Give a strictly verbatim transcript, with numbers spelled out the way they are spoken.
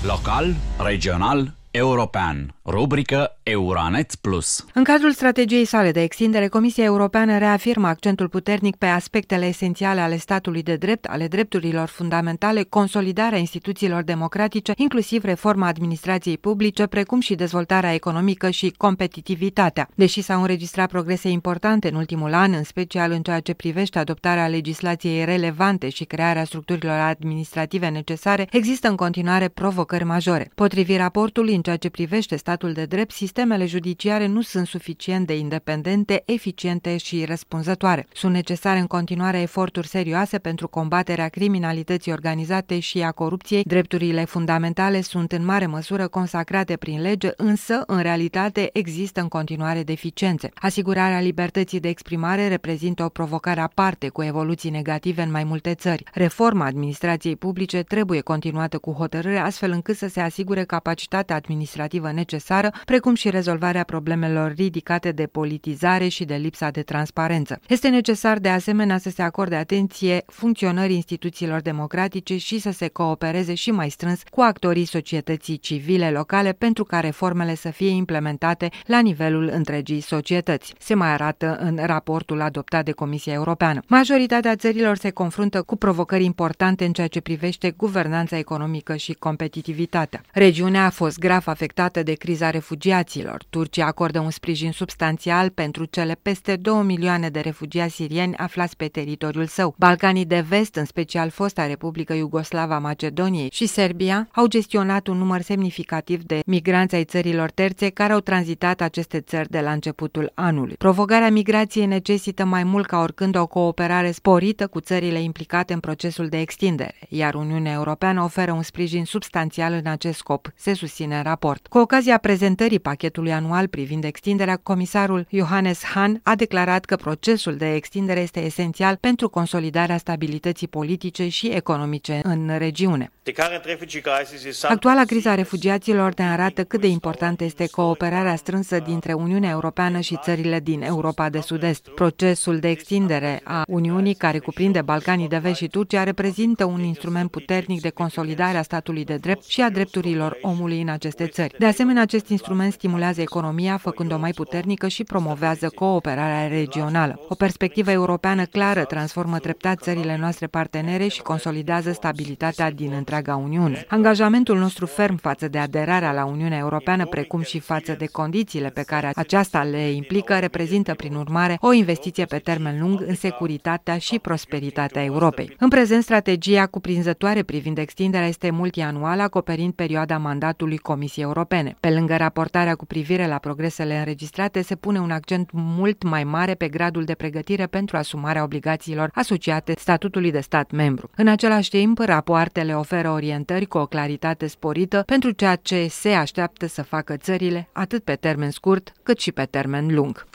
Local, regional, european. Rubrică Euranet Plus. În cadrul strategiei sale de extindere, Comisia Europeană reafirmă accentul puternic pe aspectele esențiale ale statului de drept, ale drepturilor fundamentale, consolidarea instituțiilor democratice, inclusiv reforma administrației publice, precum și dezvoltarea economică și competitivitatea. Deși s-au înregistrat progrese importante în ultimul an, în special în ceea ce privește adoptarea legislației relevante și crearea structurilor administrative necesare, există în continuare provocări majore. Potrivit raportului, în ceea ce privește statul de drept, sistemele judiciare nu sunt suficient de independente, eficiente și răspunzătoare. Sunt necesare în continuare eforturi serioase pentru combaterea criminalității organizate și a corupției. Drepturile fundamentale sunt în mare măsură consacrate prin lege, însă, în realitate, există în continuare deficiențe. Asigurarea libertății de exprimare reprezintă o provocare aparte, cu evoluții negative în mai multe țări. Reforma administrației publice trebuie continuată cu hotărâre, astfel încât să se asigure capacitatea administrativă necesară, precum și rezolvarea problemelor ridicate de politizare și de lipsa de transparență. Este necesar de asemenea să se acorde atenție funcționării instituțiilor democratice și să se coopereze și mai strâns cu actorii societății civile locale pentru ca reformele să fie implementate la nivelul întregii societăți. Se mai arată în raportul adoptat de Comisia Europeană. Majoritatea țărilor se confruntă cu provocări importante în ceea ce privește guvernanța economică și competitivitatea. Regiunea a fost grav afectată de criza refugiaților. Turcia acordă un sprijin substanțial pentru cele peste două milioane de refugiați sirieni aflați pe teritoriul său. Balcanii de vest, în special fosta Republică Iugoslava Macedoniei și Serbia, au gestionat un număr semnificativ de migranți ai țărilor terțe care au tranzitat aceste țări de la începutul anului. Provocarea migrației necesită mai mult ca oricând o cooperare sporită cu țările implicate în procesul de extindere, iar Uniunea Europeană oferă un sprijin substanțial în acest scop, se susține în raport. Cu ocazia prezentării pachetului anual privind extinderea, comisarul Johannes Hahn a declarat că procesul de extindere este esențial pentru consolidarea stabilității politice și economice în regiune. Actuala criza refugiaților ne arată cât de importantă este cooperarea strânsă dintre Uniunea Europeană și țările din Europa de Sud-Est. Procesul de extindere a Uniunii, care cuprinde Balcanii de Vest și Turcia, reprezintă un instrument puternic de consolidare a statului de drept și a drepturilor omului în aceste țări. De asemenea, acest instrument stimulează economia, făcând-o mai puternică și promovează cooperarea regională. O perspectivă europeană clară transformă treptat țările noastre partenere și consolidează stabilitatea din întreaga Uniune. Angajamentul nostru ferm față de aderarea la Uniunea Europeană, precum și față de condițiile pe care aceasta le implică, reprezintă, prin urmare, o investiție pe termen lung în securitatea și prosperitatea Europei. În prezent, strategia cuprinzătoare privind extinderea este multianuală, acoperind perioada mandatului Comisiei Europene. Pe lângă raportarea cu privire la progresele înregistrate, se pune un accent mult mai mare pe gradul de pregătire pentru asumarea obligațiilor asociate statutului de stat membru. În același timp, rapoartele oferă orientări cu o claritate sporită pentru ceea ce se așteaptă să facă țările, atât pe termen scurt, cât și pe termen lung.